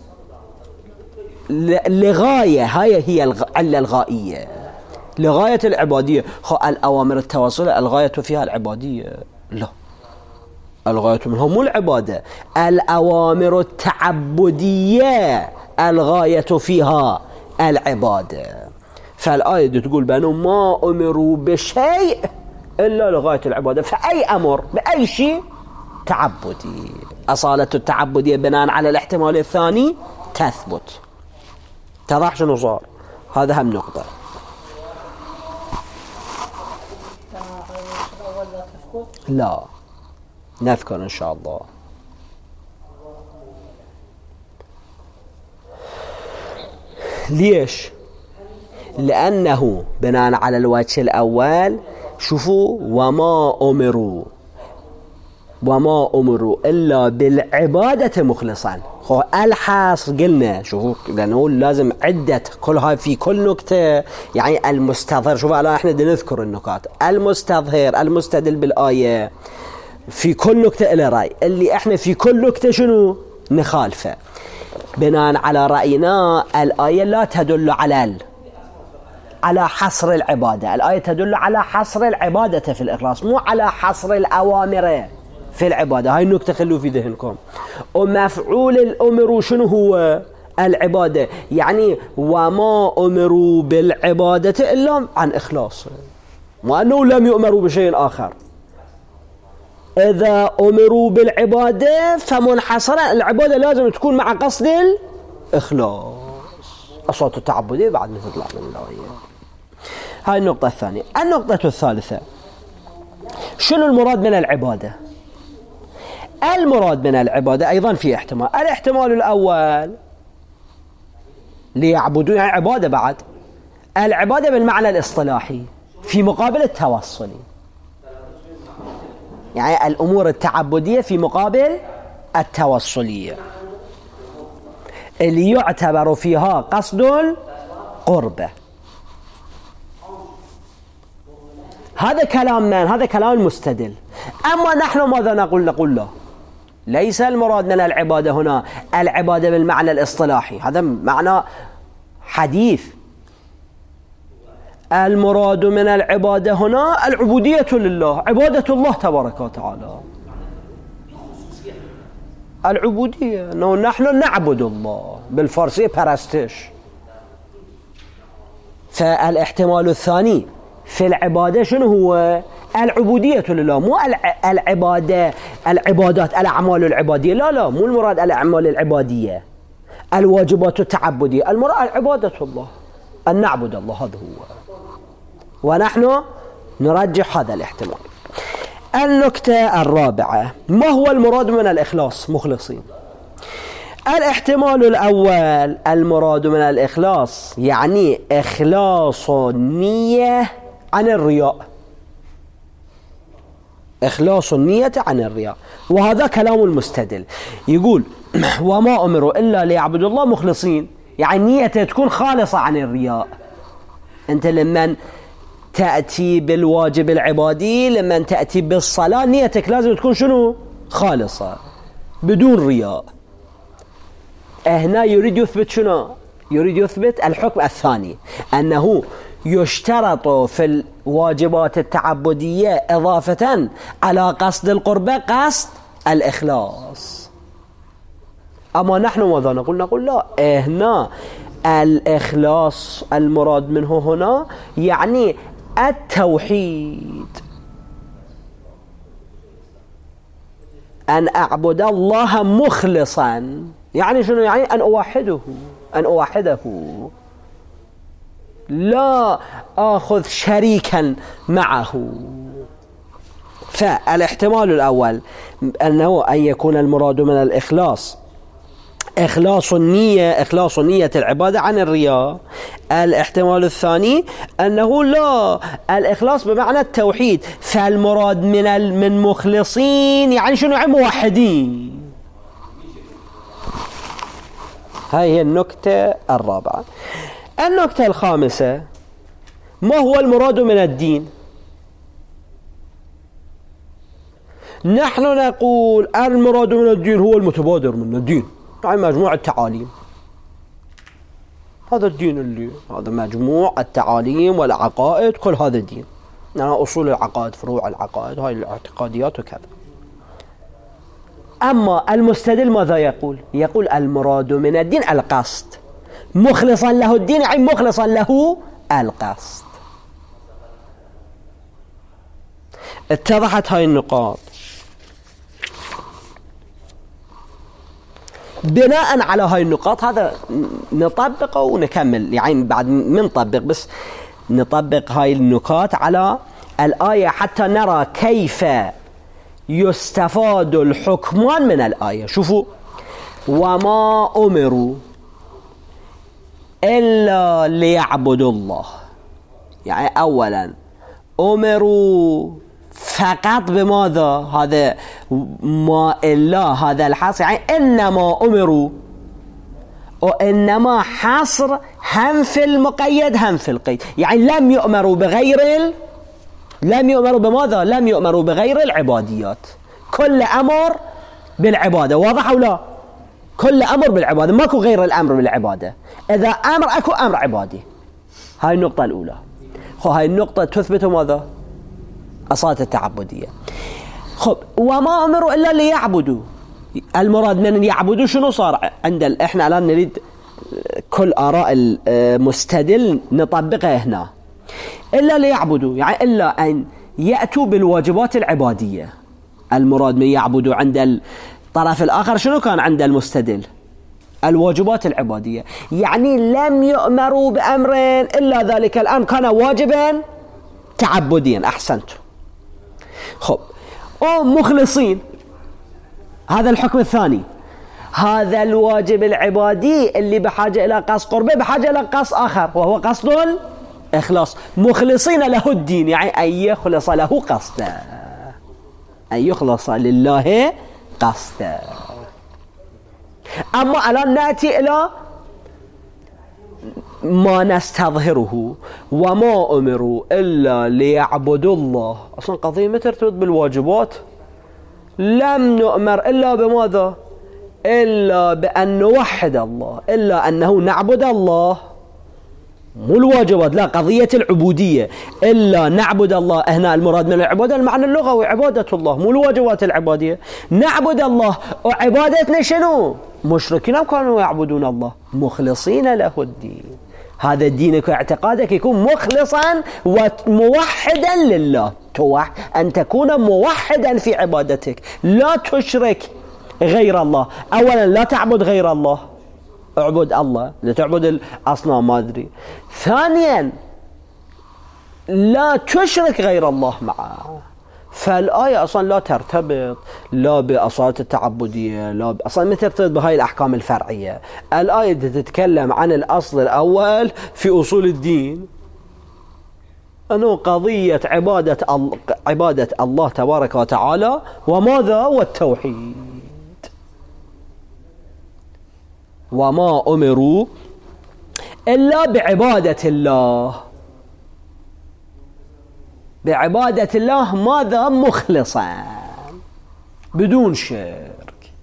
Speaker 1: لغاية، هاي هي العلة الغائية، لغاية العبادية. الأوامر التواصل الغاية فيها العبادية؟ لا، الغاية منها مو العبادة. الأوامر التعبدية الغاية فيها العبادة. فالآية تقول بأنه ما أمروا بشيء إلا لغاية العبادة، فأي أمر بأي شيء تعبدي، أصالة التعبدية بناء على الاحتمال الثاني تثبت. تضح شنو صار؟ هذا هم نقطة. لا، نذكر إن شاء الله. ليش؟ لأنه بناء على الوجه الأول، شوفوا وما أمروا إلا بالعبادة مخلصا. الحاصر قلنا، شوفوا لأنه لازم عدة، كل هاي في كل نكتة، يعني المستظهر. شوفوا الآن احنا نذكر النكات. المستظهر المستدل بالآية في كل نكتة إلى رأي، اللي احنا في كل نكتة شنو نخالفه. بناء على رأينا الآية لا تدل على حصر العبادة، الآية تدل على حصر العبادة في الإخلاص، مو على حصر الأوامر في العبادة. هاي النكتة خلوا في ذهنكم. ومفعول الأمر شنو هو؟ العبادة، يعني وما أمروا بالعبادة إلا عن إخلاص، وأنه لم يؤمروا بشيء آخر. إذا أمروا بالعبادة فمنحصرة العبادة لازم تكون مع قصد الإخلاص. أصوات التعبدية بعد ما تطلع من الآية. هاي النقطة الثانية. النقطة الثالثة، شنو المراد من العبادة؟ المراد من العبادة أيضا في احتمال. الاحتمال الأول ليعبدون، يعني عبادة بعد. العبادة بالمعنى الاصطلاحي في مقابل التوصلي، يعني الأمور التعبدية في مقابل التوصلية اللي يعتبر فيها قصد القربة. هذا كلام من؟ هذا كلام المستدل. أما نحن ماذا نقول؟ نقول له ليس المراد من العبادة هنا العبادة بالمعنى الاصطلاحي، هذا معنى حديث. المراد من العبادة هنا العبودية لله، عبادة الله تبارك وتعالى، العبودية، أنه نحن نعبد الله، بالفارسية پرستش. فالاحتمال الثاني في العبادة شنو هو؟ العبودية لله، مو العبادات الأعمال العبادية، لا مو المراد الأعمال العبادية الواجبات التعبدية، المراد عبادة الله، أن نعبد الله، هذا هو. ونحن نرجح هذا الاحتمال. النكتة الرابعة، ما هو المراد من الإخلاص؟ مخلصين. الاحتمال الأول، المراد من الإخلاص يعني إخلاص النية عن الرياء، إخلاص النية عن الرياء، وهذا كلام المستدل. يقول وما أمروا إلا ليعبدوا الله مخلصين، يعني نيته تكون خالصة عن الرياء. أنت لما تأتي بالواجب العبادي، لما تأتي بالصلاة، نيتك لازم تكون شنو؟ خالصة بدون رياء. هنا يريد يثبت شنو؟ يريد يثبت الحكم الثاني، أنه يشترط في الواجبات التعبدية إضافة على قصد القربة قصد الإخلاص. أما نحن ماذا نقول؟ نقول لا، هنا الإخلاص المراد منه هنا يعني التوحيد، أن أعبد الله مخلصا، يعني شنو؟ يعني أن أوحده، لا أخذ شريكا معه. فالاحتمال الأول أنه أن يكون المراد من الإخلاص إخلاص نية العبادة عن الرياء. الاحتمال الثاني أنه لا، الإخلاص بمعنى التوحيد، فالمراد من مخلصين يعني شنو؟ يعني موحدين. هاي هي النكتة الرابعة. النكتة الخامسة، ما هو المراد من الدين؟ نحن نقول المراد من الدين هو المتبادر من الدين، يعني مجموع التعاليم، هذا الدين اللي هذا مجموع التعاليم والعقائد، كل هذا الدين، يعني أصول العقائد، فروع العقائد، هاي الاعتقاديات وكذا. أما المستدل ماذا يقول؟ يقول المراد من الدين القصد، مخلصا له الدين يعني مخلصا له القصد. اتضحت هاي النقاط. بناء على هاي النقاط هذا نطبقه ونكمل، يعني بعد من نطبق بس نطبق هاي النقاط على الآية حتى نرى كيف يستفاد الحكمان من الآية. شوفوا، وما أمروا إلا ليعبدوا الله، يعني أولا أمروا فقط بماذا؟ هذا ما إلا، هذا الحصر، يعني إنما أمروا، وإنما حصر هم في المقيد هم في القيد، يعني لم يؤمروا لم يؤمروا بماذا؟ لم يؤمروا بغير العباديات، كل أمر بالعبادة، واضح أو لا؟ كل أمر بالعبادة، ماكو غير الأمر بالعبادة، إذا أمر أكو أمر عبادي. هاي النقطة الأولى. هاي النقطة تثبت ماذا؟ أصالة التعبدية. خب، وما أمروا إلا ليعبدوا، المراد من يعبدوا شنو صار عند إحنا الآن نريد كل آراء المستدل نطبقها هنا. إلا ليعبدوا يعني إلا أن يأتوا بالواجبات العبادية. المراد من يعبدوا عند الطرف الآخر شنو كان عند المستدل؟ الواجبات العبادية، يعني لم يؤمروا بأمر إلا ذلك الأمر كان واجبا تعبديا. أحسنتم. خب، مخلصين، هذا الحكم الثاني، هذا الواجب العبادي اللي بحاجة إلى قصد قربه، بحاجة إلى قصد آخر وهو قصد الإخلاص. مخلصين له الدين يعني أن يخلص له قصدا، أن يخلص لله قصدا. أما الآن نأتي إلى ما نستظهره، وما أمروا إلا ليعبدوا الله. أصلا قضية ما ترتبط بالواجبات، لم نؤمر إلا بماذا؟ إلا بأن نوحد الله، إلا أنه نعبد الله، مو الواجبات، لا، قضية العبودية، إلا نعبد الله. هنا المراد من العبادة المعنى اللغوي، عبادة الله، مو الواجبات العبادية. نعبد الله، وعبادتنا شنو؟ مشركين كانوا يعبدون الله مخلصين له الدين. هذا دينك واعتقادك يكون مخلصا وموحدا لله، أن تكون موحدا في عبادتك، لا تشرك غير الله. أولا لا تعبد غير الله، اعبد الله، لا تعبد الأصنام ما أدري. ثانيا لا تشرك غير الله معه. فالآية أصلا لا ترتبط لا بأصالة التعبدية، لا أصلا ما ترتبط بهاي الأحكام الفرعية. الآية تتكلم عن الأصل الأول في أصول الدين، أنه قضية عبادة الله تبارك وتعالى، وماذا؟ والتوحيد. وما أمروا إلا بعبادة الله، بعبادة الله ماذا؟ مخلصا بدون شرك،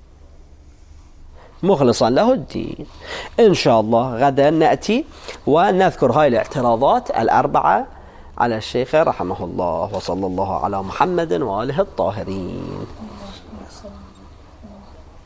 Speaker 1: مخلصا له الدين. إن شاء الله غدا نأتي ونذكر هاي الاعتراضات الأربعة على الشيخ رحمه الله، وصلى الله على محمد وآله الطاهرين.